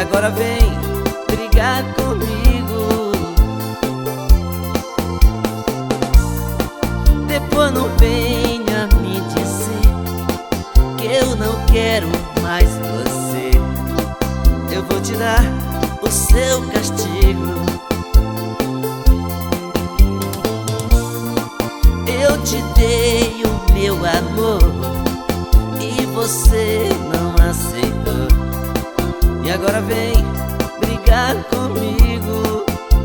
agora vem brigar comigo. Depois não venha me dizer que eu não quero mais você. Eu vou te dar o seu castigo. Eu te dei o meu amor e você não aceitou. E agora vem brigar comigo.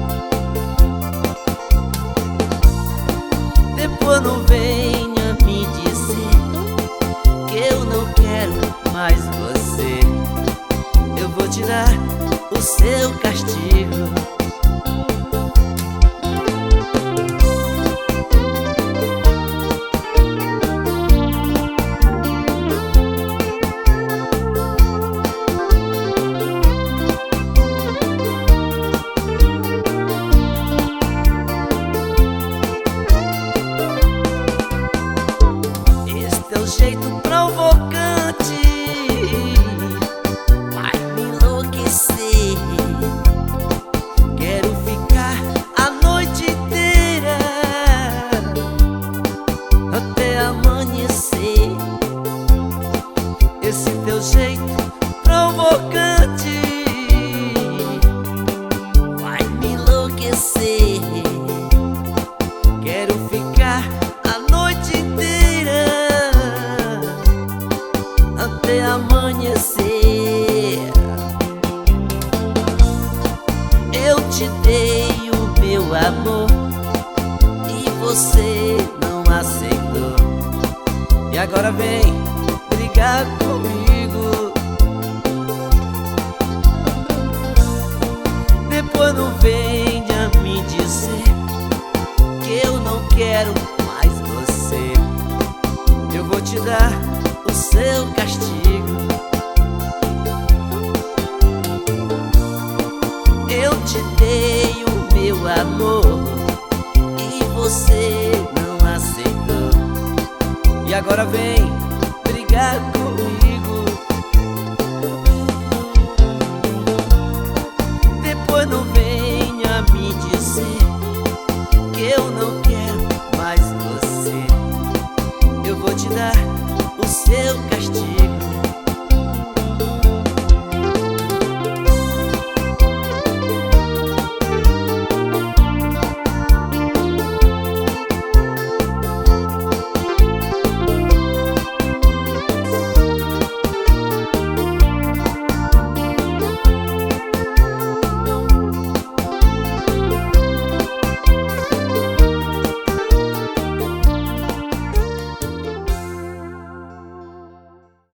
Depois não venha me dizer que eu não quero mais você. Eu vou te dar o seu castigo. Teu jeito provocante vai me enlouquecer. Quero ficar a noite inteira até amanhecer. Esse teu jeito provocante vai me enlouquecer. Quero ficar a noite inteira até amanhecer. Eu te dei o meu amor e você não aceitou. E agora vem brigar comigo. Depois não venha me dizer que eu não quero mais você. Eu vou te dar o seu castigo. Eu te dei o meu amor e você não aceitou. E agora vem brigar comigo. Depois não venha me dizer que eu não quero mais você. Eu vou te dar o seu castigo.